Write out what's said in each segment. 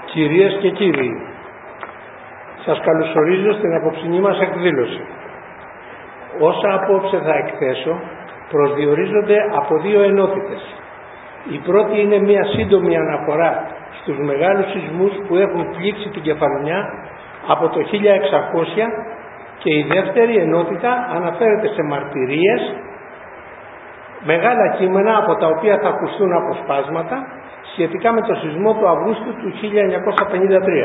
Κυρίες και κύριοι, σας καλωσορίζω στην απόψινή μας εκδήλωση. Όσα απόψε θα εκθέσω προσδιορίζονται από δύο ενότητες. Η πρώτη είναι μια σύντομη αναφορά στους μεγάλους σεισμούς που έχουν πλήξει την Κεφαλονιά από το 1600 και η δεύτερη ενότητα αναφέρεται σε μαρτυρίες, μεγάλα κείμενα από τα οποία θα ακουστούν αποσπάσματα σχετικά με το σεισμό του Αυγούστου του 1953.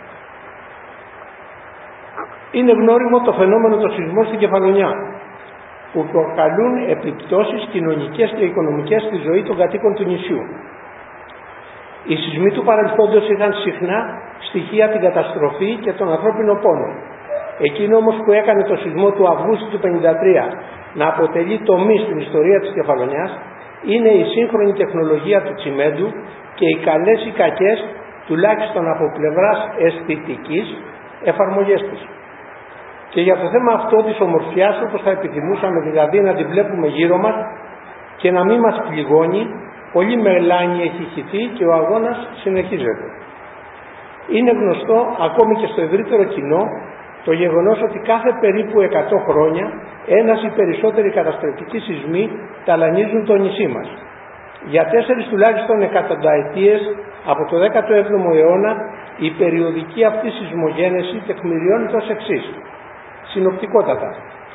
Είναι γνώριμο το φαινόμενο των σεισμών στην Κεφαλονιά, που προκαλούν επιπτώσεις κοινωνικές και οικονομικές στη ζωή των κατοίκων του νησιού. Οι σεισμοί του παρελθόντος είχαν συχνά στοιχεία την καταστροφή και τον ανθρώπινο πόνο. Εκείνο όμως που έκανε το σεισμό του Αυγούστου του 1953 να αποτελεί τομή στην ιστορία της Κεφαλονιάς είναι η σύγχρονη τεχνολογία του τσιμέντου και οι καλές ή κακές, τουλάχιστον από πλευράς αισθητικής, εφαρμογές της. Και για το θέμα αυτό της ομορφιάς, όπως θα επιθυμούσαμε δηλαδή να την βλέπουμε γύρω μας και να μην μας πληγώνει, πολύ μελάνη έχει χυθεί και ο αγώνας συνεχίζεται. Είναι γνωστό ακόμη και στο ευρύτερο κοινό το γεγονός ότι κάθε περίπου 100 χρόνια ένας ή περισσότεροι καταστροφικοί σεισμοί ταλανίζουν το νησί μας. Για 4 τουλάχιστον εκατονταετίες από το 17ο αιώνα η περιοδική αυτή σεισμογένεση τεκμηριώνεται ως εξής. Συνοπτικότατα: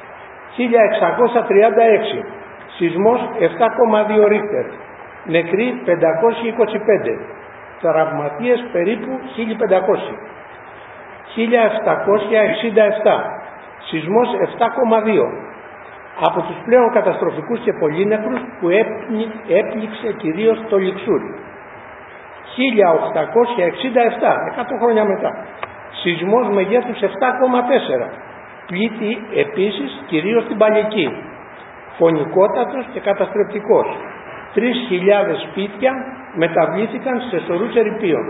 1636 σεισμός 7,2 ρίχτερ, νεκροί 525, τραυματίες περίπου 1500. 1767 σεισμός 7,2, από τους πλέον καταστροφικούς και πολύνεκρους που έπληξε κυρίως το Λιξούρι. 1867, 100 χρόνια μετά, σεισμός μεγέθους 7,4, πλήττει επίσης κυρίως την Παλαική, φωνικότατος και καταστρεπτικός. 3.000 σπίτια μεταβλήθηκαν σε σωρούς ερειπίων.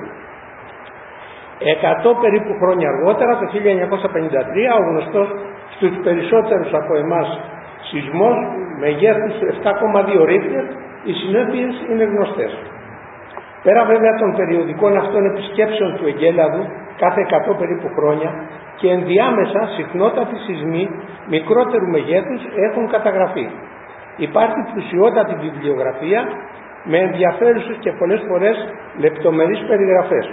100 περίπου χρόνια αργότερα, το 1953, ο γνωστός στους περισσότερους από εμάς σεισμός μεγέθους 7,2 ρίχτερ, οι συνέπειες είναι γνωστές. Πέρα βέβαια των περιοδικών αυτών επισκέψεων του εγκέλαδου κάθε 100 περίπου χρόνια και ενδιάμεσα συχνότατοι σεισμοί μικρότερου μεγέθους έχουν καταγραφεί. Υπάρχει πλουσιότατη βιβλιογραφία με ενδιαφέρουσες και πολλές φορές λεπτομερείς περιγραφές.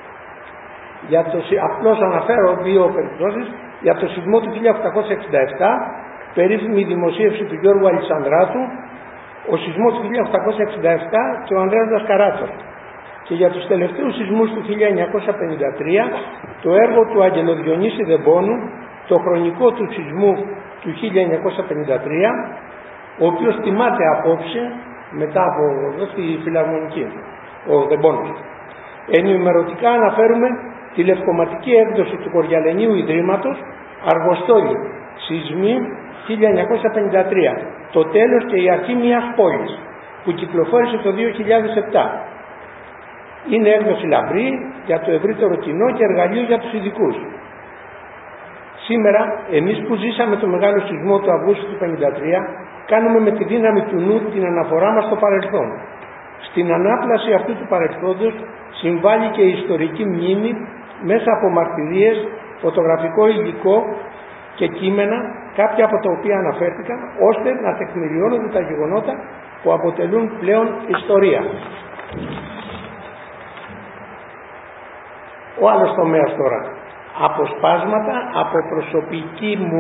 Απλώς αναφέρω δύο περιπτώσεις. Για το σεισμό του 1867, περίφημη δημοσίευση του Γιώργου Αλισανδράτου, ο σεισμός του 1867 και ο Ανδρέας Δασκαράτος. Και για τους τελευταίους σεισμούς του 1953, το έργο του Αγγελοδιονύση Δεμπόνου, το χρονικό του σεισμού του 1953, ο οποίος τιμάται απόψε μετά από εδώ στη Φιλαρμονική, ο Δεμπόνος. Ενημερωτικά αναφέρουμε τη λευκοματική έκδοση του Κοριαλενίου Ιδρύματος, Αργοστόλη, σεισμοί 1953, το τέλος και η αρχή μιας πόλης, που κυκλοφόρησε το 2007. Είναι έκδοση λαμπρή για το ευρύτερο κοινό και εργαλείο για τους ειδικούς. Σήμερα, εμείς που ζήσαμε το μεγάλο σεισμό του Αυγούστου του 1953, κάνουμε με τη δύναμη του νου την αναφορά μας στο παρελθόν. Στην ανάπλαση αυτού του παρελθόντος συμβάλλει και η ιστορική μνήμη μέσα από μαρτυρίες, φωτογραφικό υλικό και κείμενα, κάποια από τα οποία αναφέρθηκαν, ώστε να τεκμηριώνονται τα γεγονότα που αποτελούν πλέον ιστορία. Ο άλλος τομέας τώρα. Αποσπάσματα από προσωπική μου,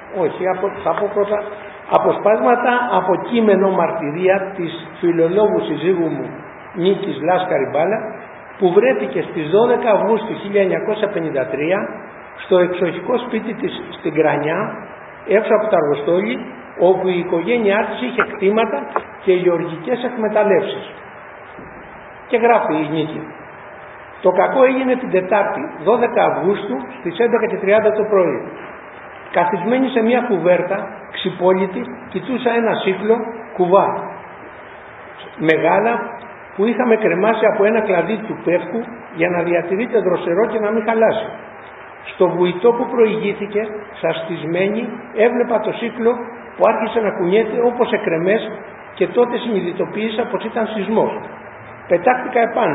αποσπάσματα από κείμενο μαρτυρία της φιλολόγου συζύγου μου Νίκης Λάσκαρη Μπάλα, που βρέθηκε στις 12 Αυγούστου 1953 στο εξοχικό σπίτι της στην Κρανιά, έξω από το Αργοστόλι, όπου η οικογένειά της είχε κτήματα και γεωργικές εκμεταλλεύσεις. Και γράφει η Νίκη: το κακό έγινε την Τετάρτη 12 Αυγούστου στις 11:30 το πρωί. Καθισμένη σε μια κουβέρτα ξυπόλυτη, κοιτούσα ένα σύκλο κουβά μεγάλα που είχαμε κρεμάσει από ένα κλαδί του πεύκου για να διατηρείται δροσερό και να μην χαλάσει. Στο βουητό που προηγήθηκε, σαστισμένη, έβλεπα το σύκλο που άρχισε να κουνιέται όπως εκρεμές και τότε συνειδητοποίησα πως ήταν σεισμός. Πετάχτηκα επάνω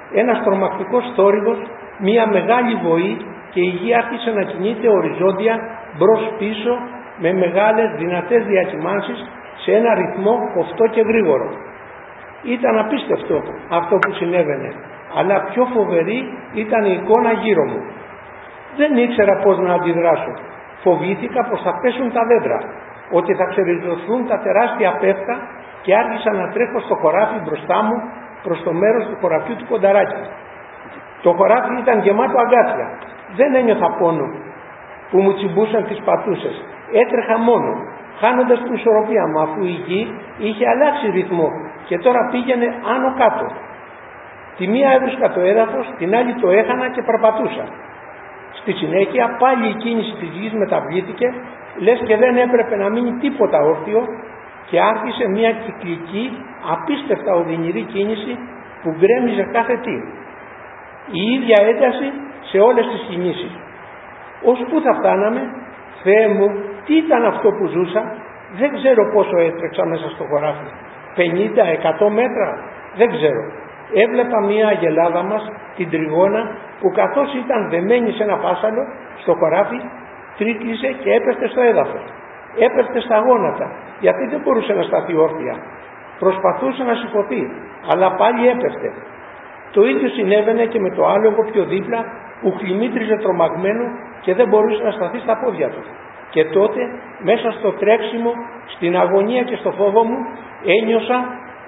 ένας τρομακτικός θόρυβος, μια μεγάλη βοή και η γη άρχισε να κινείται οριζόντια μπρος πίσω με μεγάλες δυνατές διακυμάνσεις σε ένα ρυθμό κοφτό και γρήγορο. Ήταν απίστευτο αυτό που συνέβαινε, αλλά πιο φοβερή ήταν η εικόνα γύρω μου. Δεν ήξερα πώς να αντιδράσω. Φοβήθηκα πως θα πέσουν τα δέντρα, ότι θα ξεριζωθούν τα τεράστια πέφτα και άρχισα να τρέχω στο χωράφι μπροστά μου προς το μέρος του χωραφιού του Κονταράκη. Το χωράφι ήταν γεμάτο αγκάθια. Δεν ένιωθα πόνο που μου τσιμπούσαν τις πατούσες. Έτρεχα μόνο, χάνοντας την ισορροπία μου, αφού η γη είχε αλλάξει ρυθμό και τώρα πήγαινε άνω κάτω. Τη μία έβρισκα το έδαφος, την άλλη το έχανα και περπατούσα. Στη συνέχεια πάλι η κίνηση της γης μεταβλήθηκε, λες και δεν έπρεπε να μείνει τίποτα όρθιο, και άρχισε μια κυκλική, απίστευτα οδυνηρή κίνηση που γκρέμιζε κάθε τι. Η ίδια ένταση σε όλες τις κινήσεις. Ως πού θα φτάναμε? Θεέ μου, τι ήταν αυτό που ζούσα? Δεν ξέρω πόσο έτρεξα μέσα στο χωράφι. 50-100 μέτρα? Δεν ξέρω. Έβλεπα μια αγελάδα μας, την τριγώνα, που καθώς ήταν δεμένη σε ένα πάσαλο στο χωράφι, τρίκλισε και έπεσε στο έδαφος. Έπεσε στα γόνατα, γιατί δεν μπορούσε να σταθεί όρθια. Προσπαθούσε να σηκωθεί, αλλά πάλι έπεφτε. Το ίδιο συνέβαινε και με το άλογο πιο δίπλα, που χλιμίτριζε τρομαγμένο και δεν μπορούσε να σταθεί στα πόδια του. Και τότε, μέσα στο τρέξιμο, στην αγωνία και στο φόβο μου, ένιωσα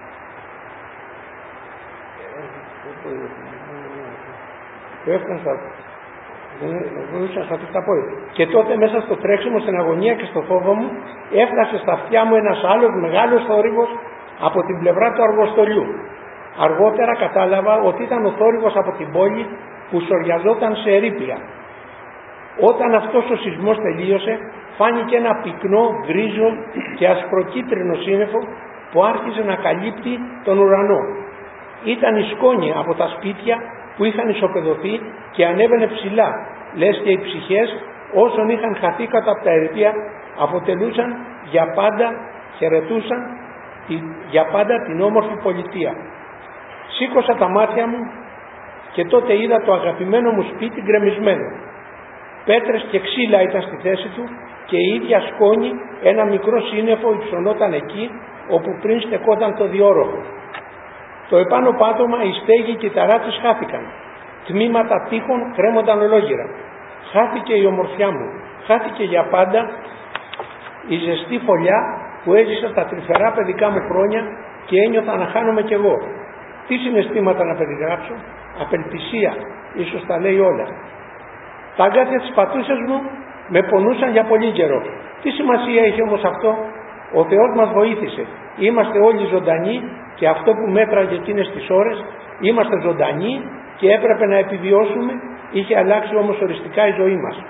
και τότε μέσα στο τρέξιμο, στην αγωνία και στο φόβο μου, έφτασε στα αυτιά μου ένας άλλος μεγάλος θόρυβος από την πλευρά του αργοστολιού. Αργότερα κατάλαβα ότι ήταν ο θόρυβος από την πόλη που σοριαζόταν σε ερείπια. Όταν αυτός ο σεισμός τελείωσε, φάνηκε ένα πυκνό, γκρίζο και ασπροκίτρινο σύννεφο που άρχιζε να καλύπτει τον ουρανό. Ήταν η σκόνη από τα σπίτια που είχαν ισοπεδωθεί και ανέβαινε ψηλά, λες και οι ψυχές όσων είχαν χαθεί κάτω από τα ερείπια αποτελούσαν για πάντα, χαιρετούσαν για πάντα την όμορφη πολιτεία. Σήκωσα τα μάτια μου και τότε είδα το αγαπημένο μου σπίτι γκρεμισμένο. Πέτρες και ξύλα ήταν στη θέση του και η ίδια σκόνη, ένα μικρό σύννεφο υψωνόταν εκεί όπου πριν στεκόταν το διόροφο. Το επάνω πάτωμα, η στέγη και οι ταράτσες χάθηκαν. Τμήματα τείχων κρέμονταν ολόγυρα. Χάθηκε η ομορφιά μου. Χάθηκε για πάντα η ζεστή φωλιά που έζησα τα τρυφερά παιδικά μου χρόνια και ένιωθα να χάνομαι κι εγώ. Τι συναισθήματα να περιγράψω? Απελπισία, ίσως τα λέει όλα. Τα αγκάθια της πατούσας μου με πονούσαν για πολύ καιρό. Τι σημασία είχε όμως αυτό? Ο Θεός μας βοήθησε. Είμαστε όλοι ζωντανοί και αυτό που μέτραγε εκείνες τις ώρες, είμαστε ζωντανοί και έπρεπε να επιβιώσουμε, είχε αλλάξει όμως οριστικά η ζωή μας.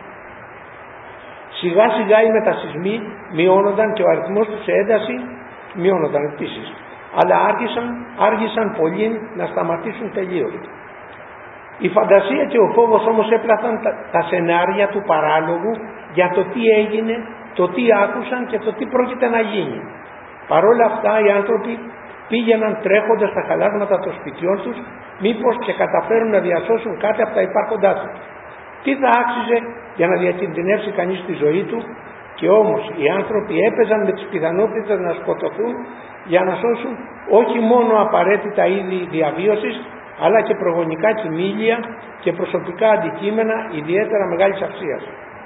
Σιγά σιγά οι μετασυσμοί μειώνονταν και ο αριθμός τους σε ένταση μειώνονταν επίσης. Αλλά άργησαν πολύ να σταματήσουν τελείως. Η φαντασία και ο φόβος όμως έπλαθαν τα σενάρια του παράλογου για το τι έγινε, το τι άκουσαν και το τι πρόκειται να γίνει. Παρόλα αυτά οι άνθρωποι πήγαιναν τρέχοντας στα χαλάσματα των σπιτιών τους, μήπως και καταφέρουν να διασώσουν κάτι από τα υπάρχοντά τους. Τι θα άξιζε για να διακινδυνεύσει κανείς τη ζωή του? Και όμως οι άνθρωποι έπαιζαν με τις πιθανότητες να σκοτωθούν για να σώσουν όχι μόνο απαραίτητα είδη διαβίωσης, αλλά και προγονικά κοιμήλια και προσωπικά αντικείμενα ιδιαίτερα μεγάλης αξίας.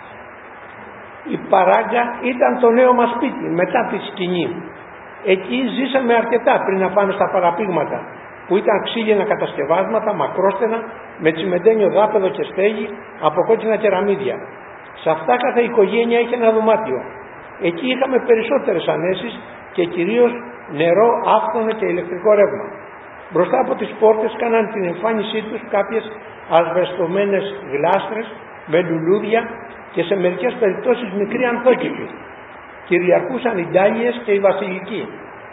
Η παράγκα ήταν το νέο μας σπίτι μετά τη σκηνή. Εκεί ζήσαμε αρκετά πριν να πάμε στα παραπήγματα, που ήταν ξύλινα κατασκευάσματα, μακρόστενα, με τσιμεντένιο δάπεδο και στέγη από κόκκινα κεραμίδια. Σε αυτά κάθε οικογένεια είχε ένα δωμάτιο. Εκεί είχαμε περισσότερες ανέσεις και κυρίως νερό, άφθονο και ηλεκτρικό ρεύμα. Μπροστά από τις πόρτες κάναν την εμφάνισή τους κάποιες ασβεστομένες γλάστρες με λουλούδια και σε μερικές περιπτώσεις μικροί ανθόκηποι. Κυριαρχούσαν οι ντάλιες και οι βασιλικοί.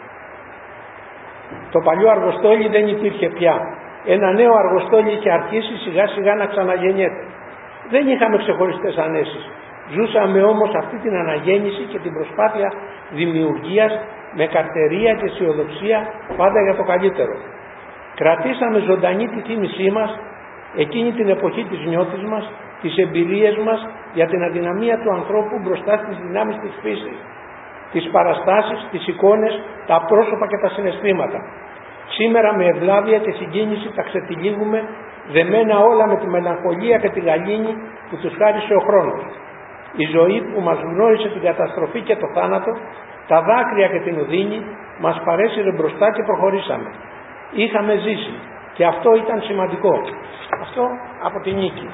Το παλιό αργοστόλι δεν υπήρχε πια. Ένα νέο αργοστόλι είχε αρχίσει σιγά σιγά να ξαναγεννιέται. Δεν είχαμε ξεχωριστές ανέσεις. Ζούσαμε όμως αυτή την αναγέννηση και την προσπάθεια δημιουργίας με καρτερία και αισιοδοξία πάντα για το καλύτερο. Κρατήσαμε ζωντανή τη θύμησή μας εκείνη την εποχή της νιώτης μας, τις εμπειρίες μας για την αδυναμία του ανθρώπου μπροστά στις δυνάμεις της φύσης, τις παραστάσεις, τις εικόνες, τα πρόσωπα και τα συναισθήματα. Σήμερα με ευλάβεια και συγκίνηση τα ξετυλίγουμε, δεμένα όλα με τη μελαγχολία και τη γαλήνη που τους χάρισε ο χρόνος. Η ζωή που μας γνώρισε την καταστροφή και το θάνατο, τα δάκρυα και την οδύνη, μας παρέσυρε μπροστά και προχωρήσαμε. Είχαμε ζήσει και αυτό ήταν σημαντικό. Αυτό από τη νίκη.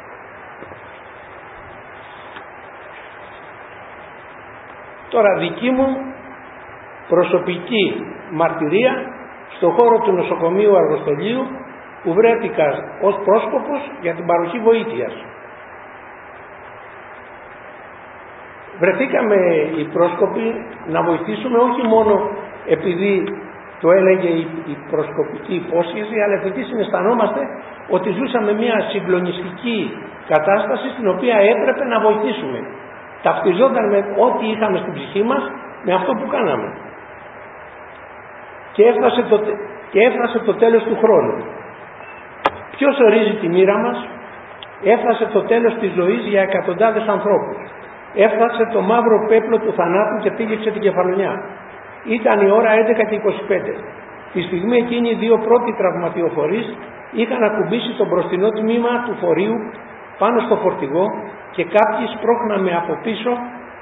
Τώρα δική μου προσωπική μαρτυρία στο χώρο του νοσοκομείου Αργοστολίου, που βρέθηκα ως πρόσκοπος για την παροχή βοήθειας. Βρεθήκαμε οι πρόσκοποι να βοηθήσουμε όχι μόνο επειδή το έλεγε η προσκοπική υπόσχεση, αλλά επειδή συναισθανόμαστε ότι ζούσαμε μια συγκλονιστική κατάσταση στην οποία έπρεπε να βοηθήσουμε. Ταυτιζόταν με ό,τι είχαμε στην ψυχή μας με αυτό που κάναμε. Και έφτασε το τέλος του χρόνου. Ποιος ορίζει τη μοίρα μας? Έφτασε το τέλος της ζωής για εκατοντάδες ανθρώπους. Έφτασε το μαύρο πέπλο του θανάτου και τύλιξε την κεφαλονιά. Ήταν η ώρα 11 και 25. Τη στιγμή εκείνη οι δύο πρώτοι τραυματιοφορείς είχαν ακουμπήσει το μπροστινό τμήμα του φορείου πάνω στο φορτηγό και κάποιοι σπρώχναμε από πίσω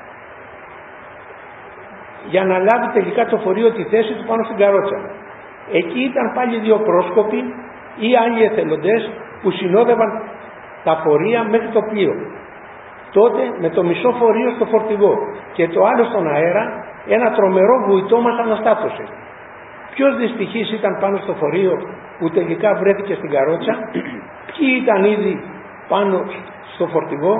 για να λάβει τελικά το φορείο τη θέση του πάνω στην καρότσα. Εκεί ήταν πάλι δύο πρόσκοποι ή άλλοι εθελοντές που συνόδευαν τα φορεία μέχρι το πλοίο. Τότε με το μισό φορείο στο φορτηγό και το άλλο στον αέρα, ένα τρομερό βουητό μας αναστάτωσε. Ποιος δυστυχής ήταν πάνω στο φορείο που τελικά βρέθηκε στην καρότσα? Ποιοι ήταν ήδη πάνω στο φορτηγό?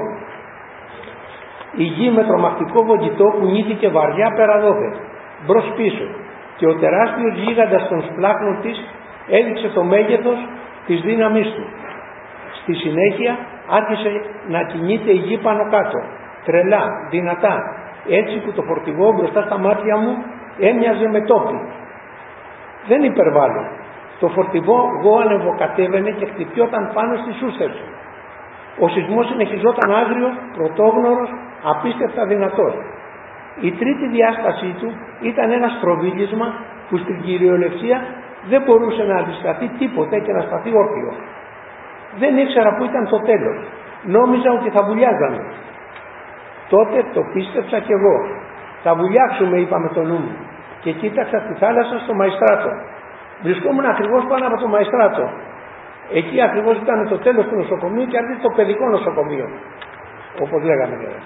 Η γη με τρομακτικό βογγητό κουνήθηκε βαριά πέρα δόθε, μπρος πίσω, και ο τεράστιος γίγαντας των σπλάχνων της έδειξε το μέγεθος της δύναμής του. Στη συνέχεια άρχισε να κινείται η γη πάνω κάτω, τρελά, δυνατά, έτσι που το φορτηγό μπροστά στα μάτια μου έμοιαζε με τόπι. Δεν υπερβάλλω. Το φορτηγό ανεβοκατέβαινε και χτυπιόταν πάνω στις σούστες του. Ο σεισμός συνεχιζόταν άγριος, πρωτόγνωρος, απίστευτα δυνατός. Η τρίτη διάστασή του ήταν ένα στροβίλισμα που στην κυριολεξία δεν μπορούσε να αντισταθεί τίποτε και να σταθεί όρθιο. Δεν ήξερα που ήταν το τέλος. Νόμιζα ότι θα βουλιάζαμε. Τότε το πίστεψα κι εγώ. Θα βουλιάξουμε, είπα με το νου μου, και κοίταξα τη θάλασσα στο Μαϊστράτο. Βρισκόμουν ακριβώς πάνω από το Μαϊστράτο. Εκεί ακριβώς ήταν το τέλος του νοσοκομείου και άρχισε το παιδικό νοσοκομείο, όπως λέγαμε βέβαια.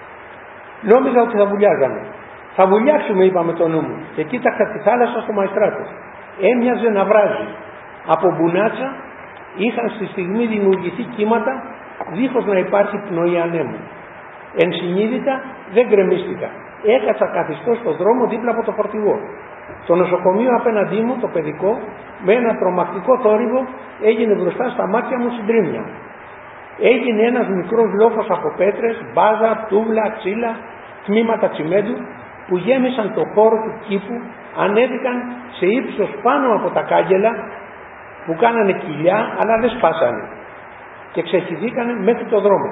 Νόμιζα ότι θα βουλιάζαμε. Θα βουλιάξουμε, είπα με το νου μου, και κοίταξα τη θάλασσα στο Μαϊστράτο. Έμοιαζε να βράζει. Από μπουνάτσα είχαν στη στιγμή δημιουργηθεί κύματα δίχως να υπάρχει πνοή ανέμου. Ενσυνείδητα δεν γκρεμίστηκα. Έκατσα καθιστό στον δρόμο δίπλα από το φορτηγό. Το νοσοκομείο απέναντί μου, το παιδικό, με ένα τρομακτικό θόρυβο έγινε μπροστά στα μάτια μου συντρίμμια. Έγινε ένας μικρός λόφος από πέτρες, μπάζα, τούβλα, ξύλα, τμήματα τσιμέντου που γέμισαν το χώρο του κήπου, ανέβηκαν σε ύψος πάνω από τα κάγκελα που κάνανε κοιλιά αλλά δεν σπάσανε και ξεχυθήκανε μέχρι το δρόμο.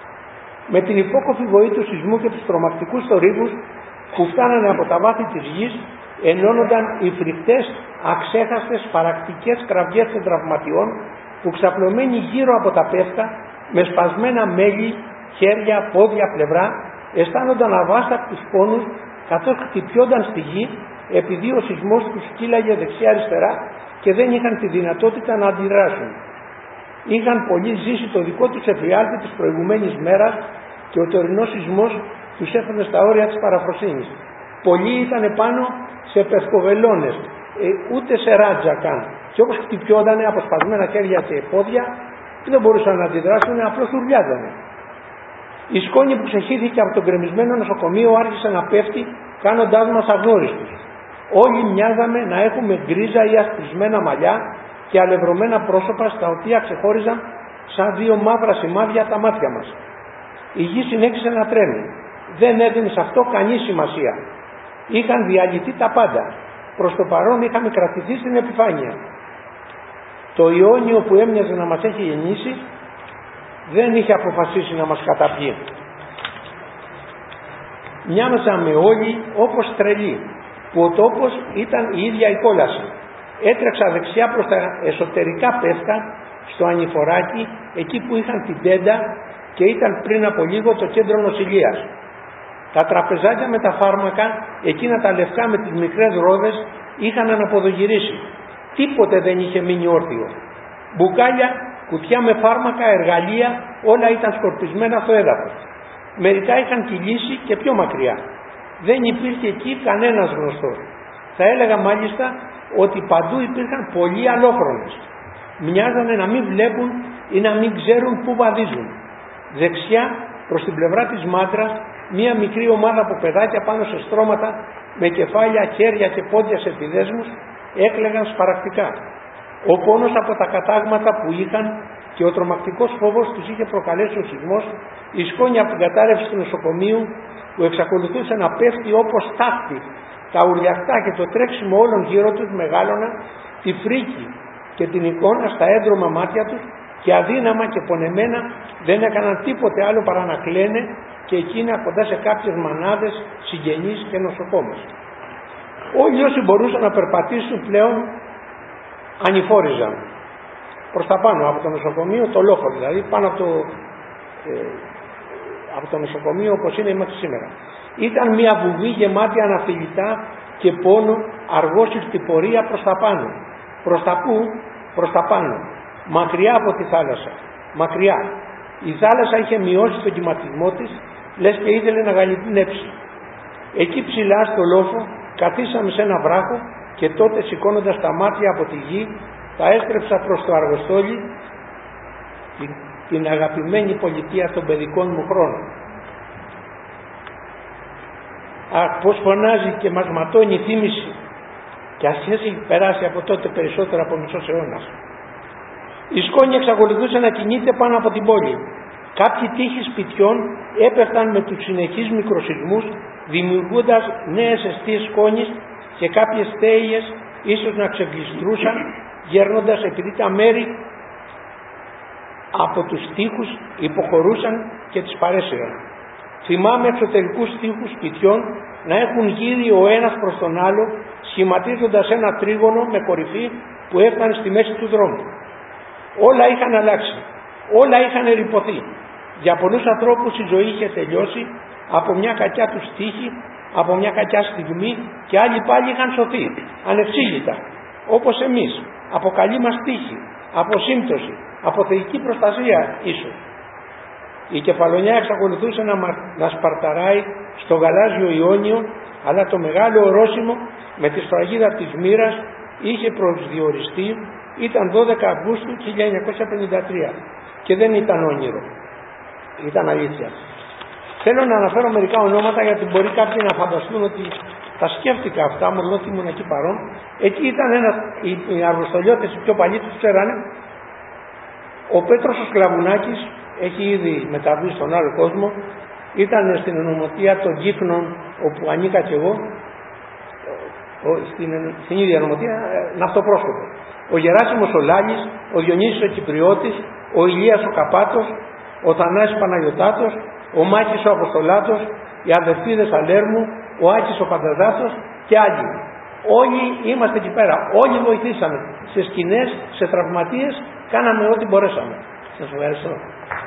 Με την υπόκοφη βοή του σεισμού και τους τρομακτικούς θορύβους που φτάνανε από τα βάθη της γης, ενώνονταν οι φρικτές, αξέχαστες, παρακτικές κραυγές των τραυματιών που ξαπλωμένοι γύρω από τα πέφτα, με σπασμένα μέλη, χέρια, πόδια, πλευρά, αισθάνονταν αβάστακτους πόνους καθώς χτυπιόνταν στη γη επειδή ο σεισμός τους κύλαγε δεξιά-αριστερά και δεν είχαν τη δυνατότητα να αντιδράσουν. Είχαν πολλοί ζήσει το δικό τους εφιάλτη της προηγουμένης μέρας και ο τωρινός σεισμός τους έφερε στα όρια της παραφροσύνης. Πολλοί ήταν πάνω σε πευκοβελώνες, ούτε σε ράτζα καν, και όπως χτυπιόντανε από σπασμένα χέρια και πόδια δεν μπορούσαν να αντιδράσουν, απλώς ουρλιάζανε. Η σκόνη που ξεχύθηκε από το γκρεμισμένο νοσοκομείο άρχισε να πέφτει κάνοντάς μας αγνώριστους. Όλοι μοιάζαμε να έχουμε γκρίζα ή ασπρισμένα μαλλιά και αλευρωμένα πρόσωπα στα οποία ξεχώριζαν σαν δύο μαύρα σημάδια τα μάτια μας. Η γη συνέχισε να τρέμει. Δεν έδινε σε αυτό κανεί σημασία. Είχαν διαλυθεί τα πάντα. Προς το παρόν είχαμε κρατηθεί στην επιφάνεια. Το Ιόνιο που έμοιαζε να μας έχει γεννήσει δεν είχε αποφασίσει να μας καταπιεί. Μοιάζαμε όλοι όπως τρελοί, που ο τόπος ήταν η ίδια η κόλαση. Έτρεξα δεξιά προς τα εσωτερικά πεύκα, στο Ανηφοράκι, εκεί που είχαν την τέντα και ήταν πριν από λίγο το κέντρο νοσηλείας. Τα τραπεζάκια με τα φάρμακα, εκείνα τα λευκά με τις μικρές ρόδες, είχαν αναποδογυρίσει. Τίποτε δεν είχε μείνει όρθιο. Μπουκάλια, κουτιά με φάρμακα, εργαλεία, όλα ήταν σκορπισμένα στο έδαφος. Μερικά είχαν κυλήσει και πιο μακριά. Δεν υπήρχε εκεί κανένας γνωστός. Θα έλεγα μάλιστα ότι παντού υπήρχαν πολλοί αλλόχρονες. Μοιάζανε να μην βλέπουν ή να μην ξέρουν πού βαδίζουν. Δεξιά, προς την πλευρά της Μάντρας, μία μικρή ομάδα από παιδάκια πάνω σε στρώματα με κεφάλια, χέρια και πόδια σε επιδέσμους έκλαιγαν σπαρακτικά. Ο πόνος από τα κατάγματα που είχαν και ο τρομακτικός φόβος τους είχε προκαλέσει ο σεισμός, η σκόνη από την κατάρρευση του νοσοκομείου που εξακολουθούσε να πέφτει όπως τάχτη, τα ουρλιαχτά και το τρέξιμο όλων γύρω τους μεγάλωνα, τη φρίκη και την εικόνα στα έντρωμα μάτια τους και αδύναμα και πονεμένα δεν έκαναν τίποτε άλλο παρά να κλαίνε και εκείνα κοντά σε κάποιες μανάδες, συγγενείς και νοσοκόμες. Όλοι όσοι μπορούσαν να περπατήσουν πλέον ανηφόριζαν προς τα πάνω από το νοσοκομείο, το λόφο δηλαδή, πάνω από το νοσοκομείο όπως είναι μέχρι σήμερα. Ήταν μια βουβή γεμάτη αναφιλητά και πόνο, αργόσυρτη πορεία προς τα πάνω. Προς τα πού? Προς τα πάνω. Μακριά από τη θάλασσα. Μακριά. Η θάλασσα είχε μειώσει τον κυματισμό της, λες και ήθελε να γαληνέψει. Εκεί ψηλά στο λόφο καθίσαμε σε ένα βράχο και τότε σηκώνοντας τα μάτια από τη γη τα έστρεψα προς το Αργοστόλι, την αγαπημένη πολιτεία των παιδικών μου χρόνων. Πως φωνάζει και μας ματώνει η θύμηση, και ας έχει περάσει από τότε περισσότερο από μισός αιώνας. Η σκόνη εξακολουθούσε να κινείται πάνω από την πόλη. Κάποιοι τείχοι σπιτιών έπεφταν με τους συνεχείς μικροσεισμούς, δημιουργώντας νέες αιστείες σκόνης και κάποιες στέιες ίσως να ξεγλιστρούσαν, γέρνοντας επειδή τα μέρη από τους τείχους υποχωρούσαν και τις παρέσυραν. Θυμάμαι εξωτερικούς τείχους σπιτιών να έχουν γύρει ο ένας προς τον άλλο, σχηματίζοντας ένα τρίγωνο με κορυφή που έφτανε στη μέση του δρόμου. Όλα είχαν αλλάξει, όλα είχαν ερειπωθεί. Για πολλούς ανθρώπους η ζωή είχε τελειώσει από μια κακιά τους τύχη, από μια κακιά στιγμή, και άλλοι πάλι είχαν σωθεί, ανεξήγητα, όπως εμείς, από καλή μας τύχη, από σύμπτωση, από θεϊκή προστασία ίσως. Η κεφαλονιά εξακολουθούσε να σπαρταράει στο γαλάζιο Ιόνιο, αλλά το μεγάλο ορόσημο με τη σφραγίδα της μοίρας είχε προσδιοριστεί, ήταν 12 Αυγούστου 1953 και δεν ήταν όνειρο, ήταν αλήθεια. Θέλω να αναφέρω μερικά ονόματα γιατί μπορεί κάποιοι να φανταστούν ότι τα σκέφτηκα αυτά, μόνο ότι ήμουν εκεί παρόν. Εκεί ήταν οι αργοστολιώτες, οι πιο παλιοί τους ξέρανε. Ο Πέτρος ο Σκλαβουνάκης έχει ήδη μεταβεί στον άλλο κόσμο, ήταν στην Ονομοτεία των Κύκνων όπου ανήκα και εγώ, στην ίδια Ονομοτεία, ναυτοπρόσκοπο. Ο Γεράσιμος ο Λάλης, ο Διονύσης ο Κυπριώτης, ο Ηλίας ο Καπάτος, ο Θανάσης Παναγιωτάτος, ο Μάκης ο Αποστολάτος, οι αδερφίδες Αλέρμου, ο Άκης ο Πανταζάτος και άλλοι. Όλοι είμαστε εκεί πέρα, όλοι βοηθήσαμε σε σκηνές, σε τραυματίες, κάναμε ό,τι μπορέσαμε. Σας ευχαριστώ.